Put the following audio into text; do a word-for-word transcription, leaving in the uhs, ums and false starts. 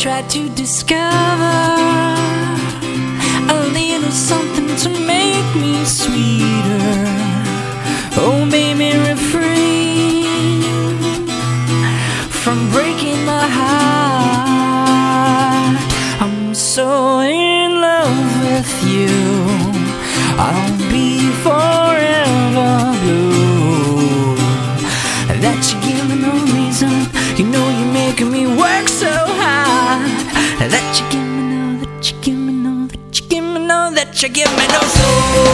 try to discover a little something to make me sweeter. Oh baby, refrain from breaking my heart. I'm so in love with you, I'll be forever blue. That you give me no reason, you know you're making me work so hard. That you give me no, that you give me no, that you give me no, that you give me no soul.